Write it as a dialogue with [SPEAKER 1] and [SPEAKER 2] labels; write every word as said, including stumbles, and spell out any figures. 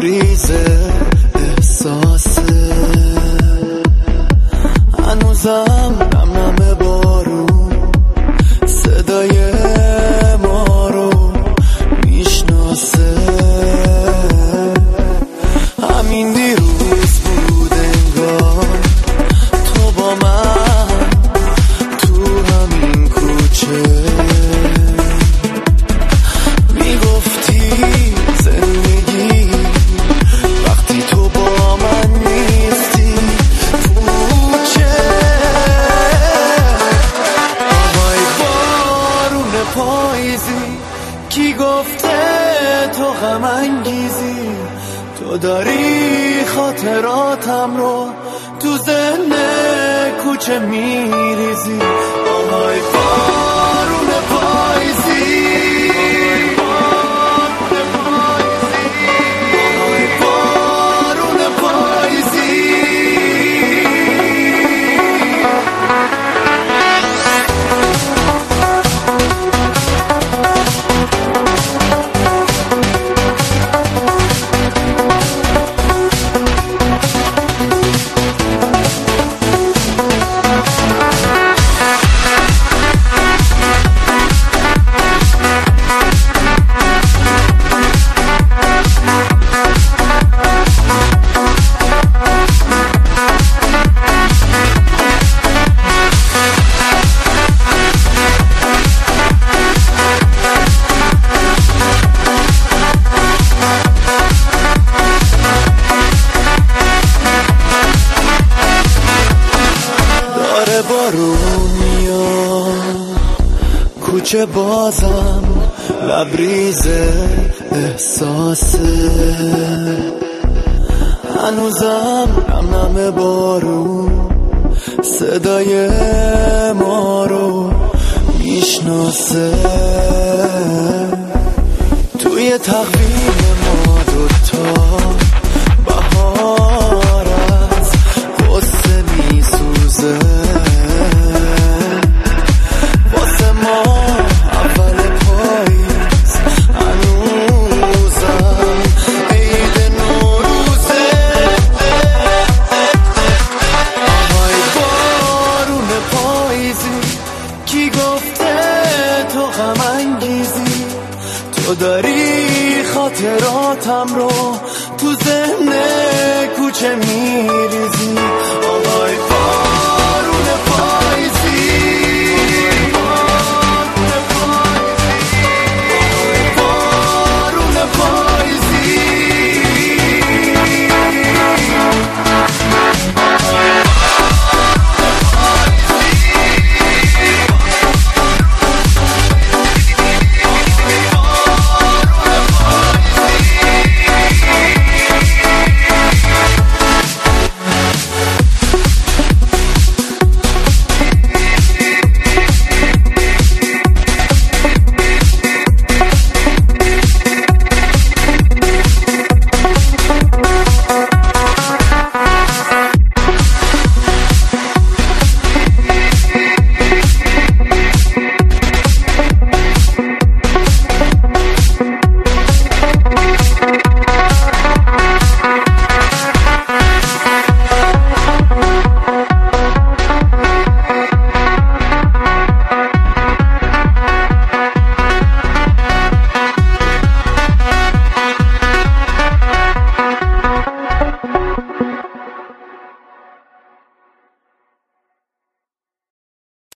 [SPEAKER 1] لبریز احساسه، هنوزم نم نم بارون صدای ما رو میشناسه. همین دیروز بود انگار تو با من تو همین کوچه میگفتی زندگی وقتی تو با من نیستی پوچه. آهای بارون پاییزی کی گفته تو غم انگیزی، تو داری خاطراتم رو تو ذهن کوچه میریزی. آهای بارون پاییزی، آهای بارون پاییزی. بارون میاد کوچه بازم لبریز احساسه، هنوزم نم نم بارون صدای ما رو میشناسه. توی تقویم ما دوتا بهار از غصه میسوزه، واسه ما اول پاییز هنوزم عید نوروزه. آهای بارون پاییزی کی گفته تو غم انگیزی، تو داری خاطراتم رو تو ذهن کوچه میریزی. آهای بارون